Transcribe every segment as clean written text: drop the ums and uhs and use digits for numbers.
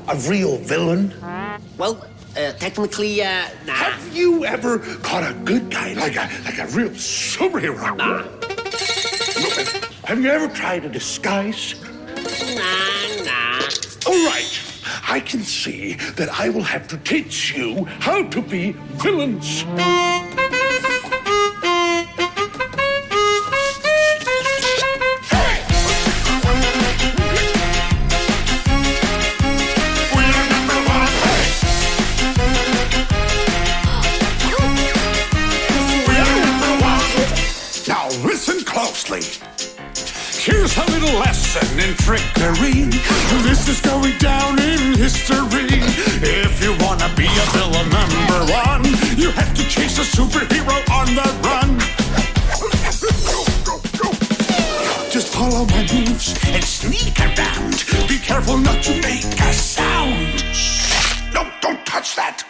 a real villain? Well, technically, nah. Have you ever caught a good guy, like a real superhero? Nah. Have you ever tried a disguise? Nah. All right. I can see that I will have to teach you how to be villains. Closely. Here's a little lesson in trickery. This is going down in history. If you wanna be a villain #1, you have to chase a superhero on the run. Just follow my moves and sneak around. Be careful not to make a sound. No, don't touch that.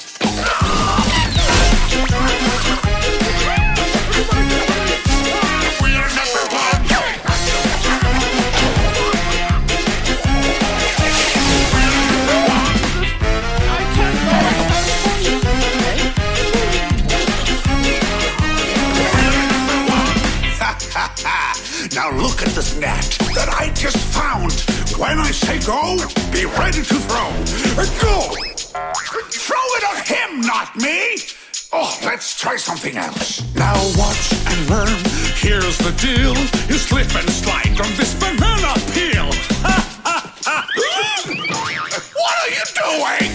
Now look at this net that I just found. When I say go, be ready to throw. Go! Throw it at him, not me! Oh, let's try something else. Now watch and learn. Here's the deal. You slip and slide from this banana peel. What are you doing?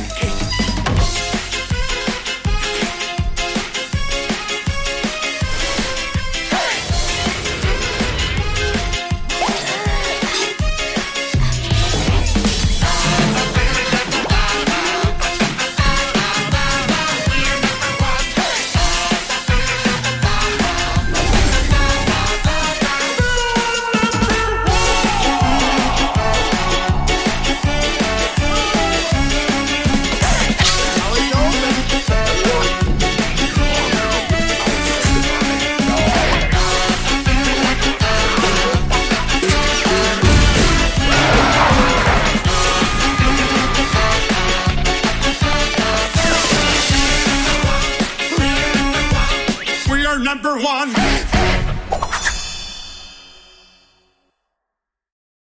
#1.